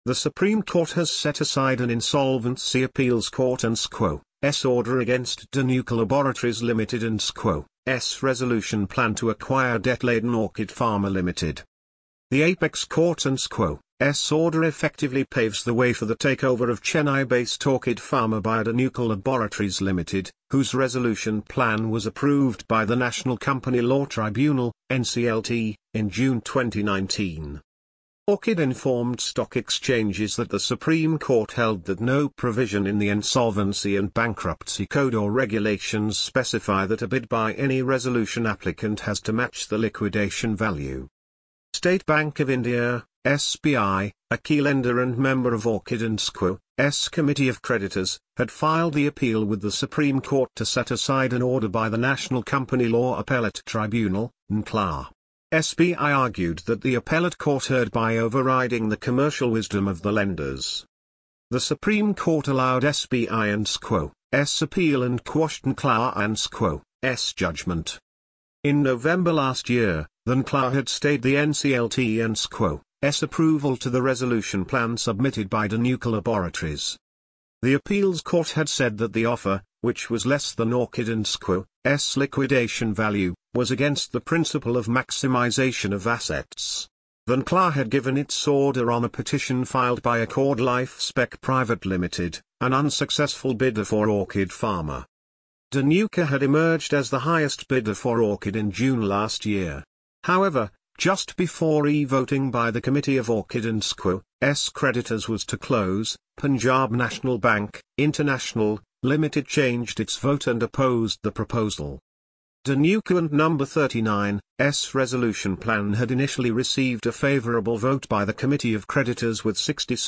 The Supreme Court has set aside an Insolvency Appeals Court and SQO's order against Danuka Laboratories Limited and SQO's resolution plan to acquire debt-laden Orchid Pharma Limited. The Apex Court and SQO's order effectively paves the way for the takeover of Chennai-based Orchid Pharma by Danuka Laboratories Limited, whose resolution plan was approved by the National Company Law Tribunal, NCLT, in June 2019. Orchid informed stock exchanges that the Supreme Court held that no provision in the Insolvency and Bankruptcy Code or regulations specify that a bid by any resolution applicant has to match the liquidation value. State Bank of India, SBI, a key lender and member of Orchid and SQO's Committee of Creditors, had filed the appeal with the Supreme Court to set aside an order by the National Company Law Appellate Tribunal, NCLA. SBI argued that the appellate court erred by overriding the commercial wisdom of the lenders. The Supreme Court allowed SBI and SQO's appeal and quashed NCLA and SQO's judgment. In November last year, the NCLA had stayed the NCLT and SQO's approval to the resolution plan submitted by Danuka Laboratories. The appeals court had said that the offer, which was less than Orchid and SQO's liquidation value, was against the principle of maximization of assets. The NCLA had given its order on a petition filed by Accord Life Spec Private Limited, an unsuccessful bidder for Orchid Pharma. Danuka had emerged as the highest bidder for Orchid in June last year. However, just before e-voting by the Committee of Orchid and SQO's creditors was to close, Punjab National Bank, International, Limited changed its vote and opposed the proposal. Danuka and No. 39's resolution plan had initially received a favorable vote by the Committee of Creditors with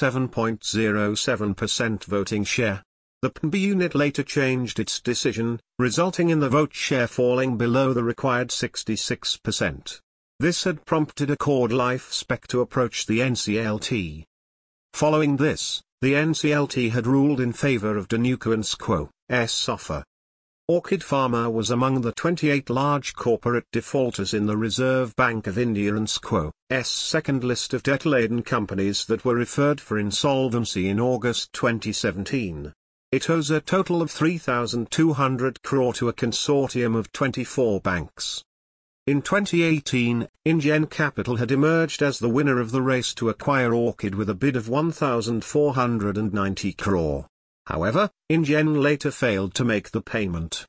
67.07% voting share. The PNB unit later changed its decision, resulting in the vote share falling below the required 66%. This had prompted Accord Life Spec to approach the NCLT. Following this, the NCLT had ruled in favor of Danuka and SQO's offer. Orchid Pharma was among the 28 large corporate defaulters in the Reserve Bank of India and SQO's second list of debt-laden companies that were referred for insolvency in August 2017. It owes a total of 3,200 crore to a consortium of 24 banks. In 2018, InGen Capital had emerged as the winner of the race to acquire Orchid with a bid of 1,490 crore. However, InGen later failed to make the payment.